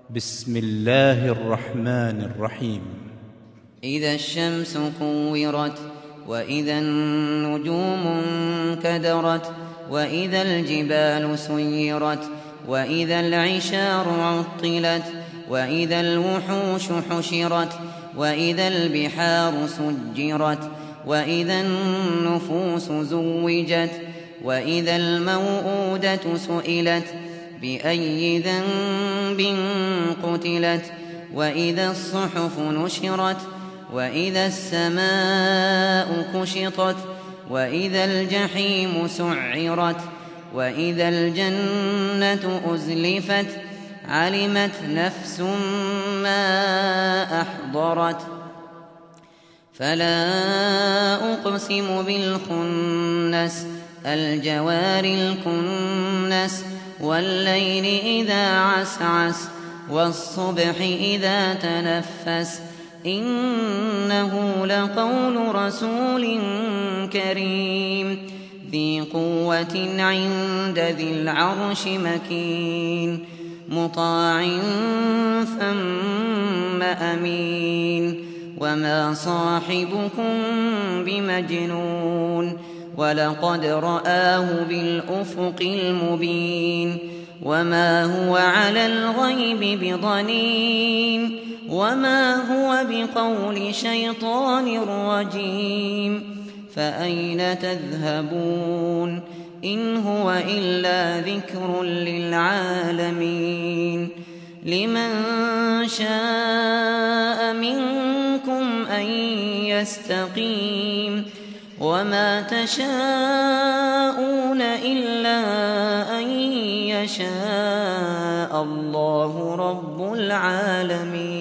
بسم الله الرحمن الرحيم. إذا الشمس كورت، وإذا النجوم انكدرت، وإذا الجبال سيرت، وإذا العشار عطلت، وإذا الوحوش حشرت، وإذا البحار سجرت، وإذا النفوس زوجت، وإذا الموءودة سئلت بأي ذنب قتلت، وإذا الصحف نشرت، وإذا السماء كشطت، وإذا الجحيم سعرت، وإذا الجنة أزلفت، علمت نفس ما أحضرت. فلا أقسم بالخنس، الجوار الكنس، والليل إذا عسعس، والصبح إذا تنفس، إنه لقول رسول كريم ذي قوة عند ذي العرش مكين، مطاع ثم أمين. وما صاحبكم بمجنون، ولقد رآه بالأفق المبين. وما هو على الغيب بضنين، وما هو بقول شيطان رجيم. فأين تذهبون؟ إن هو إلا ذكر للعالمين. لمن شاء منكم أن يستقيم، وما تشاءون إلا أن يشاء الله رب العالمين.